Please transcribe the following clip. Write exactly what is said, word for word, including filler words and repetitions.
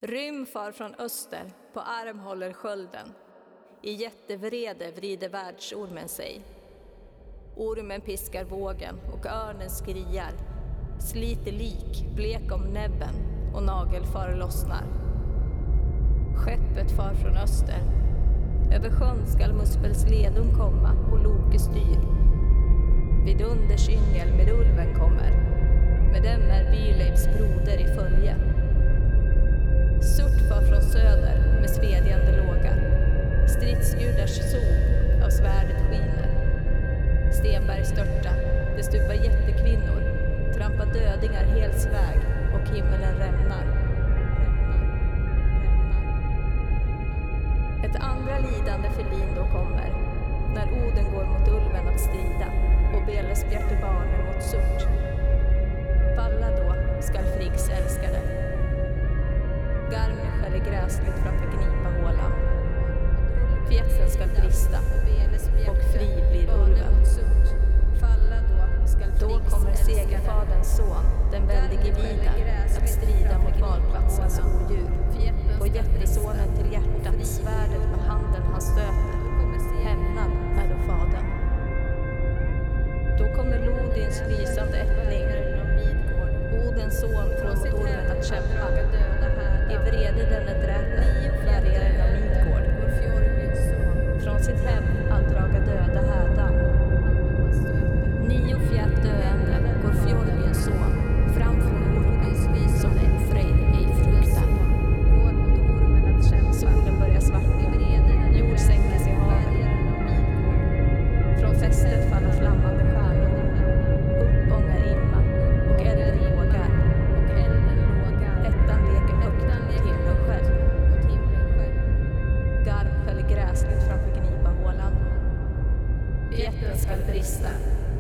Rym far från öster, på arm håller skölden. I jättevrede vrider världsormen sig. Ormen piskar vågen och örnen skriar. Sliter lik, blek om näbben och nagelfar lossnar. Skeppet far från öster. Över sjön skall Muspels ledung komma och Loke styr. Vid unders yngel med ulven kommer. Med dem är Byleifs broder i följe. Surt far från söder med svedjande låga. Stridsgudars sol av svärdet skiner. Stenberg störta, det stupar jättekvinnor. Trampar dödingar hels väg och himmelen rämnar. Ett andra lidande för Lin då kommer. När Oden går mot ulven att strida och Beles bjärte barnen mot Surt. Falla då skall Friggs älskade. Garm skäller gräsligt framför Gnipahålan. Fjätsen skall brista och fri blir ulven. Då kommer segerfaderns son, den väldige Vidar, att strida mot valplatsens odjur. Och jättesonen till hjärtat, svärdet med handen han stöter. Hämnad är då fadern. Då kommer Lodins lysande ättling, Odens son från ormen att kämpa. I vrede denne dräper, fläreren av Midgård. Från sitt hem all draga döda härdan. Nio fjärt döende går Fjordbjörns son fram från ormen som en frejd ej fruktar. Solen börjar svartna, jord sänkas i havet. Från fästet faller flammande stjärnor. Upp ångar imma och elden lågar. Ettan leker högt mot himlen själv. Garm fäller gräsligt framför Gnipahålan. Fjätten skall brista